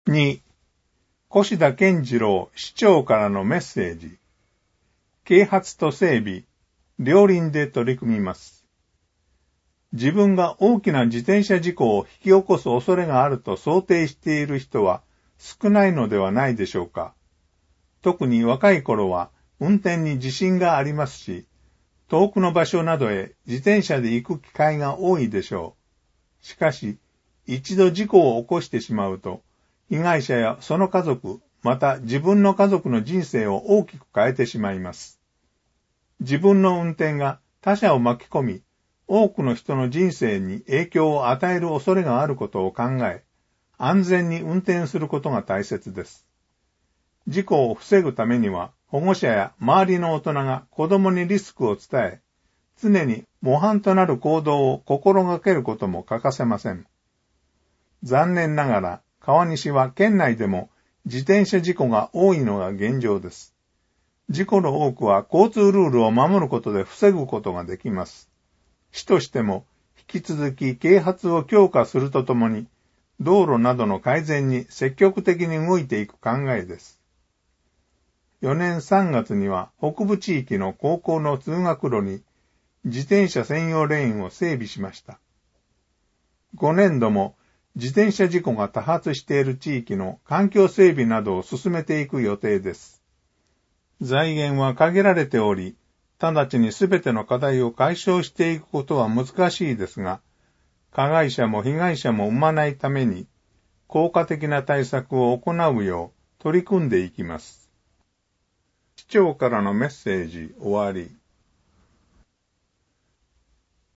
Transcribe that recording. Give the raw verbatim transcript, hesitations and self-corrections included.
に、越田健次郎市長からのメッセージ。啓発と整備、両輪で取り組みます。自分が大きな自転車事故を引き起こす恐れがあると想定している人は少ないのではないでしょうか。特に若い頃は運転に自信がありますし、遠くの場所などへ自転車で行く機会が多いでしょう。しかし、一度事故を起こしてしまうと、被害者やその家族、また自分の家族の人生を大きく変えてしまいます。自分の運転が他者を巻き込み、多くの人の人生に影響を与える恐れがあることを考え、安全に運転することが大切です。事故を防ぐためには、保護者や周りの大人が子供にリスクを伝え、常に模範となる行動を心がけることも欠かせません。残念ながら、川西は県内でも自転車事故が多いのが現状です。事故の多くは交通ルールを守ることで防ぐことができます。市としても引き続き啓発を強化するとともに、道路などの改善に積極的に動いていく考えです。よねんさんがつには北部地域の高校の通学路に自転車専用レーンを整備しました。ごねんども自転車事故が多発している地域の環境整備などを進めていく予定です。財源は限られており、直ちにすべての課題を解消していくことは難しいですが、加害者も被害者も生まないために、効果的な対策を行うよう取り組んでいきます。市長からのメッセージ終わり。